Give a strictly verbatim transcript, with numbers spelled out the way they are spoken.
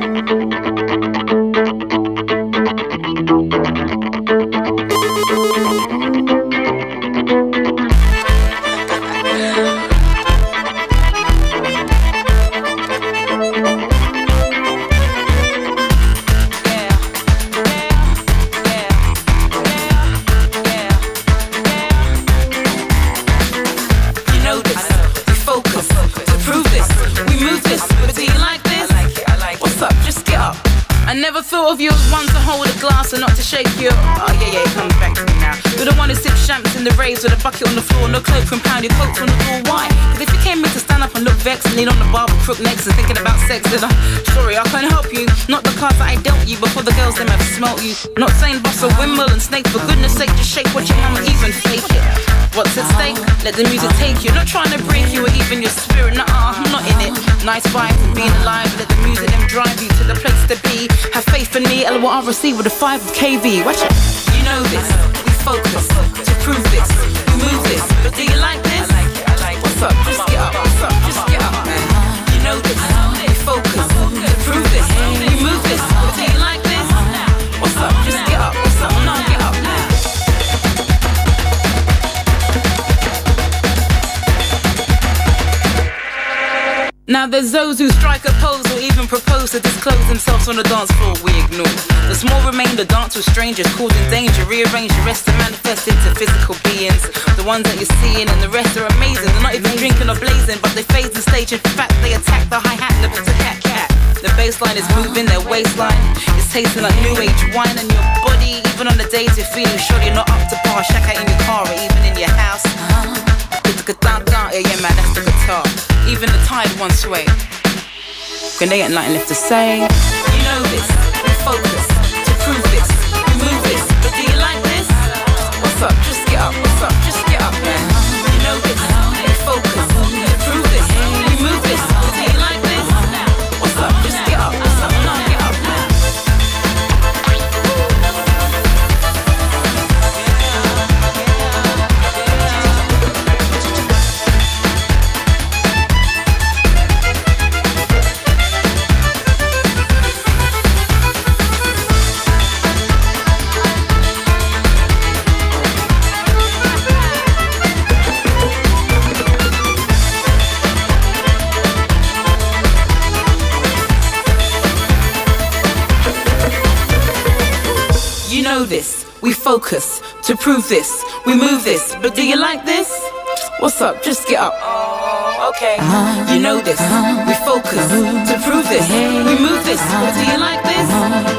With a bucket on the floor, no cloak from pound, your coat from the floor. Why? Cause if you came in to stand up and look vexed and lean on the bar with crook necks and thinking about sex, then I'm sorry, I can't help you. Not the cards that I dealt you before the girls them have smelt you. Not saying boss a windmill and snake, for goodness sake, just shake what your mama even fake it. What's at stake? Let the music take you. Not trying to break you or even your spirit, nah, I'm not in it. Nice vibes and being alive, let the music them drive you to the place to be. Have faith in me, L what I receive with a five of K V. Watch it. You know this, we focus to prove this. Move this, but do you like this? I like it, I like it. What's up? Just get up, what's up? Just get up, man. You know this, you focus, prove this. You move this, but do you like this? What's up? Just get up, what's up? Now get up, man. Now there's those who strike a pose or even propose to disclose themselves on the dance floor, we ignore. The small remain the dance with strangers, causing danger, rearrange the rest to manifest into physical beings. The ones that you're seeing and the rest are amazing. They're not even drinking or blazing, but they phase the stage. In fact, they attack the hi-hat and the cat cat. The bassline is moving, their waistline is tasting like new age wine. And your body, even on the days you're feeling sure you're not up to par, shack out in your car or even in your house. Yeah, yeah, man, that's the guitar. Even the tired ones sway. When they ain't nothing left to say. You know this, we focus to prove this. We move this, but do you like this? What's up? Just get up. What's up? Just get up, man. You know this, we focus to prove this. We move this, but do you like this? What's up? Just get up. What's up? Now get up, man. This, we focus to prove this. We move this, but do you like this? What's up? Just get up. Oh, okay. You know this, we focus to prove this. We move this, but do you like this?